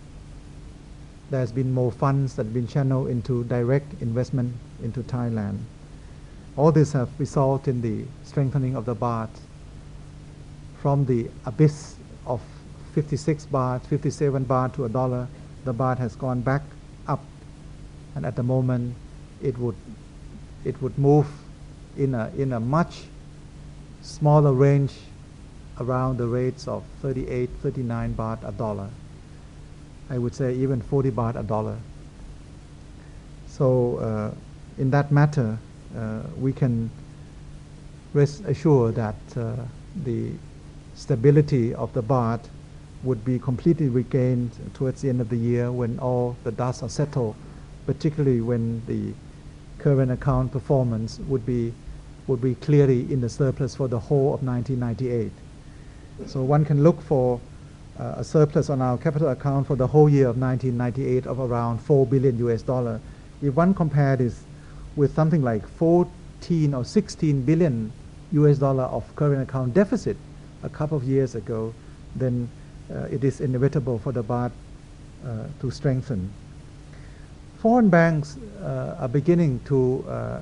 There's been more funds that have been channeled into direct investment into Thailand. All this have resulted in the strengthening of the baht from the abyss of fifty-six baht, fifty-seven baht to a dollar. The baht has gone back up, and at the moment it would it would move in a in a much smaller range around the rates of thirty-eight, thirty-nine baht a dollar. I would say even forty baht a dollar. So uh, in that matter, uh, we can rest assured that uh, the stability of the baht would be completely regained towards the end of the year when all the dust are settled, particularly when the current account performance would be would be clearly in the surplus for the whole of nineteen ninety-eight. So one can look for uh, a surplus on our capital account for the whole year of nineteen ninety-eight of around four billion U S dollar. If one compared this with something like fourteen or sixteen billion U S dollar of current account deficit a couple of years ago, then uh, it is inevitable for the baht uh, to strengthen. Foreign banks uh, are beginning to uh,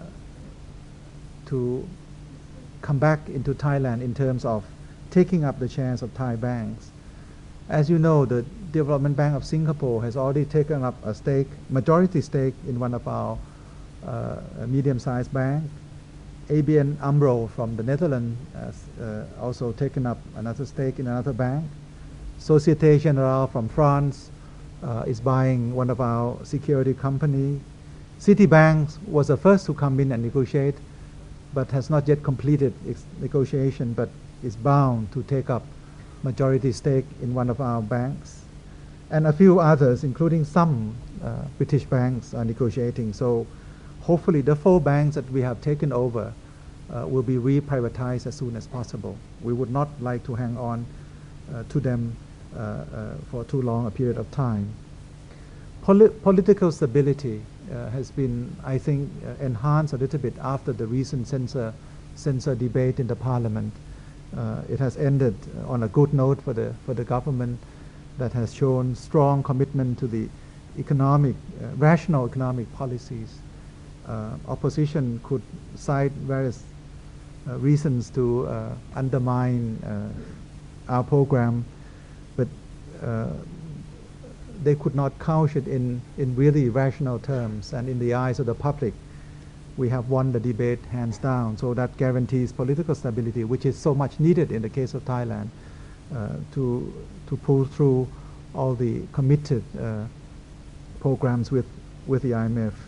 to come back into Thailand in terms of taking up the shares of Thai banks. As you know, the Development Bank of Singapore has already taken up a stake, majority stake in one of our uh, medium-sized banks. A B N AMRO from the Netherlands has uh, also taken up another stake in another bank. Societe Generale from France uh, is buying one of our security company. Citibank was the first to come in and negotiate, but has not yet completed its negotiation, but is bound to take up majority stake in one of our banks. And a few others, including some uh, British banks, are negotiating. So hopefully the four banks that we have taken over uh, will be reprivatized as soon as possible. We would not like to hang on uh, to them uh, uh, for too long a period of time. Poli political stability uh, has been, I think, uh, enhanced a little bit after the recent censor, censor debate in the parliament. Uh, it has ended on a good note for the, for the government that has shown strong commitment to the economic, uh, rational economic policies. Uh, opposition could cite various uh, reasons to uh, undermine uh, our program, but uh, they could not couch it in, in really rational terms, and in the eyes of the public, we have won the debate hands down. So that guarantees political stability, which is so much needed in the case of Thailand, uh, to, to pull through all the committed uh, programs with, with the I M F.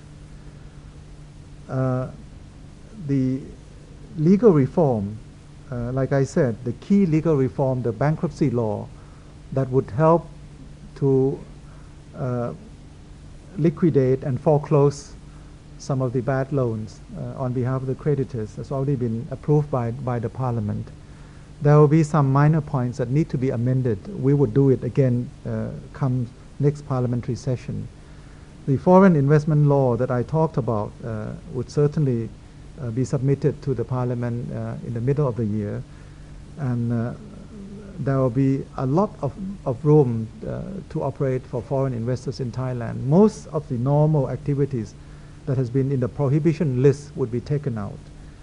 Uh, the legal reform, uh, like I said, the key legal reform, the bankruptcy law, that would help to uh, liquidate and foreclose some of the bad loans uh, on behalf of the creditors, has already been approved by, by the parliament. There will be some minor points that need to be amended. We would do it again uh, come next parliamentary session. The foreign investment law that I talked about uh, would certainly uh, be submitted to the parliament uh, in the middle of the year, and uh, there will be a lot of, of room uh, to operate for foreign investors in Thailand. Most of the normal activities that has been in the prohibition list would be taken out,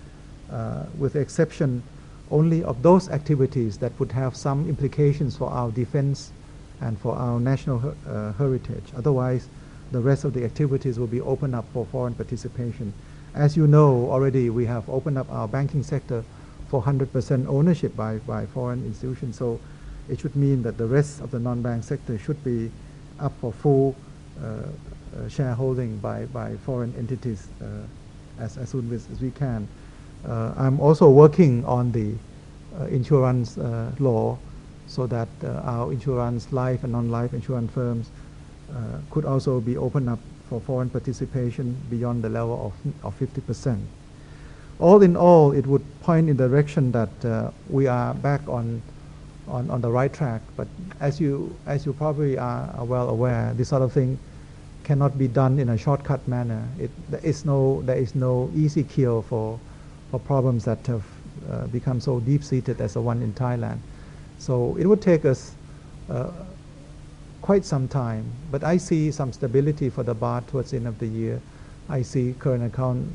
uh, with the exception only of those activities that would have some implications for our defense and for our national her uh, heritage. Otherwise, the rest of the activities will be opened up for foreign participation. As you know, already we have opened up our banking sector for one hundred percent ownership by, by foreign institutions. So it should mean that the rest of the non-bank sector should be up for full uh, uh, shareholding by, by foreign entities uh, as, as soon as, as we can. Uh, I'm also working on the uh, insurance uh, law so that uh, our insurance, life and non-life insurance firms uh, could also be opened up for foreign participation beyond the level of, of fifty percent. All in all, it would point in the direction that uh, we are back on, on, on the right track. But as you, as you probably are, are well aware, this sort of thing cannot be done in a shortcut manner. It, there is no, there is no easy cure for, for problems that have uh, become so deep-seated as the one in Thailand. So it would take us uh, quite some time. But I see some stability for the baht towards the end of the year. I see current account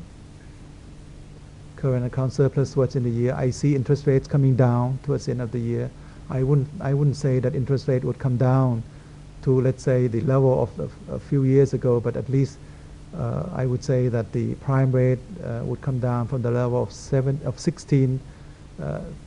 current account surplus towards the end of the year. I see interest rates coming down towards the end of the year. I wouldn't, I wouldn't say that interest rate would come down to, let's say, the level of, of a few years ago, but at least uh, I would say that the prime rate uh, would come down from the level of seven, of sixteen uh,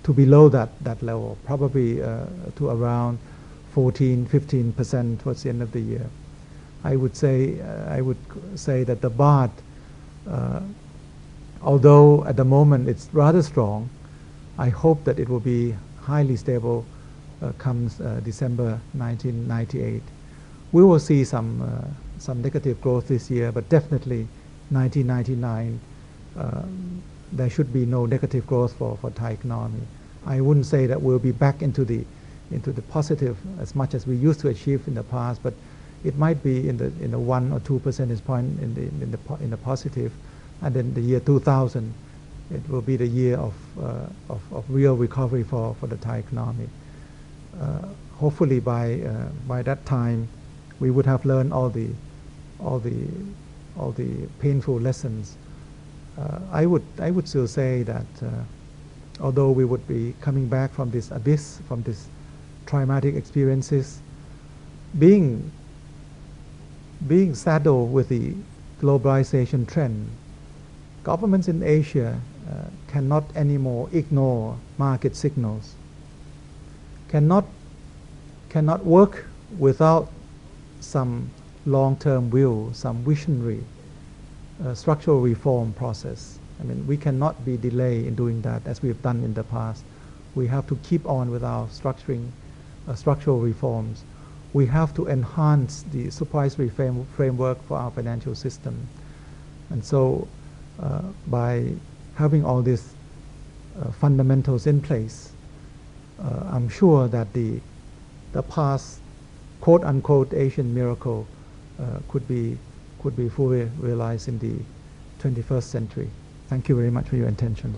to below that, that level, probably uh, to around fourteen, fifteen percent towards the end of the year. I would say, uh, I would say that the baht, uh, although at the moment it's rather strong, I hope that it will be highly stable uh, comes uh, December nineteen ninety-eight. We will see some uh, some negative growth this year, but definitely nineteen ninety-nine uh, there should be no negative growth for, for Thai economy. I wouldn't say that we'll be back into the into the positive as much as we used to achieve in the past, but it might be in the in the one or two percentage point in the in the in the positive, and then the year two thousand, it will be the year of uh, of, of real recovery for, for the Thai economy. Uh, hopefully by uh, by that time, we would have learned all the all the all the painful lessons. Uh, I would I would still say that uh, although we would be coming back from this abyss, from this traumatic experiences, being being saddled with the globalization trend, governments in Asia uh, cannot anymore ignore market signals, cannot cannot work without some long-term will, some visionary uh, structural reform process. I mean, we cannot be delayed in doing that as we have done in the past. We have to keep on with our structuring, uh, structural reforms. We have to enhance the supervisory frame, framework for our financial system. And so uh, by having all these uh, fundamentals in place, uh, I'm sure that the, the past quote-unquote Asian miracle uh, could be could be fully realized in the twenty-first century. Thank you very much for your attention.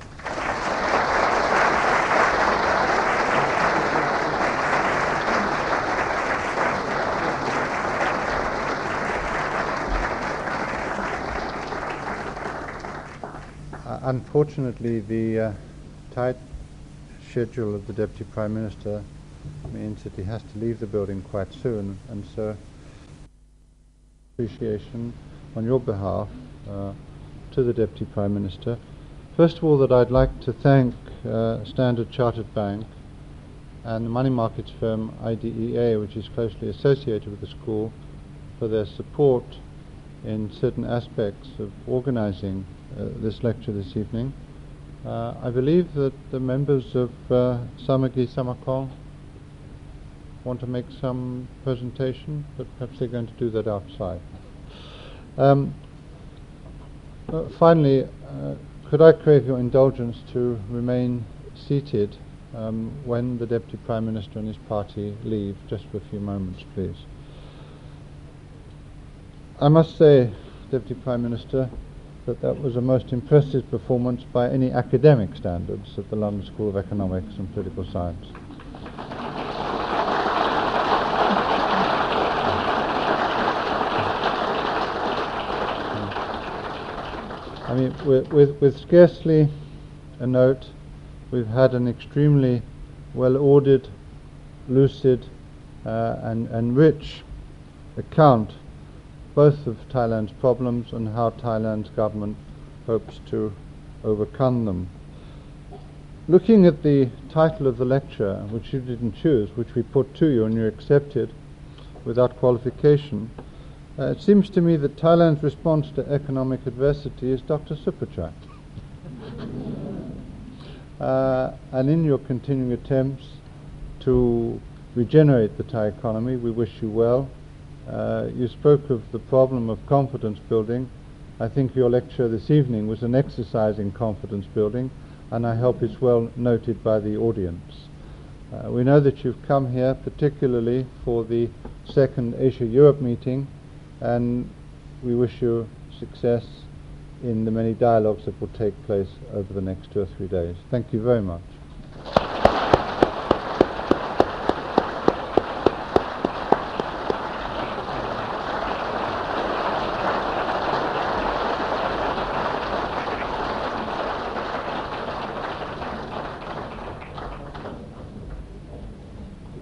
Uh, unfortunately, the uh, tight schedule of the Deputy Prime Minister means that he has to leave the building quite soon, and so appreciation on your behalf uh, to the Deputy Prime Minister. First of all, that I'd like to thank uh, Standard Chartered Bank and the money markets firm I D E A, which is closely associated with the school, for their support in certain aspects of organizing uh, this lecture this evening. Uh, I believe that the members of uh, Samagi Samakong want to make some presentation, but perhaps they're going to do that outside. Um, uh, finally, uh, could I crave your indulgence to remain seated um, when the Deputy Prime Minister and his party leave, just for a few moments, please. I must say, Deputy Prime Minister, that that was a most impressive performance by any academic standards at the London School of Economics and Political Science. I mean, with, with, with scarcely a note, we've had an extremely well-ordered, lucid uh, and, and rich account both of Thailand's problems and how Thailand's government hopes to overcome them. Looking at the title of the lecture, which you didn't choose, which we put to you and you accepted without qualification, Uh, it seems to me that Thailand's response to economic adversity is Doctor Suprachai. uh, and in your continuing attempts to regenerate the Thai economy, we wish you well. Uh, you spoke of the problem of confidence building. I think your lecture this evening was an exercise in confidence building, and I hope it's well noted by the audience. Uh, we know that you've come here particularly for the second Asia-Europe meeting, and we wish you success in the many dialogues that will take place over the next two or three days. Thank you very much.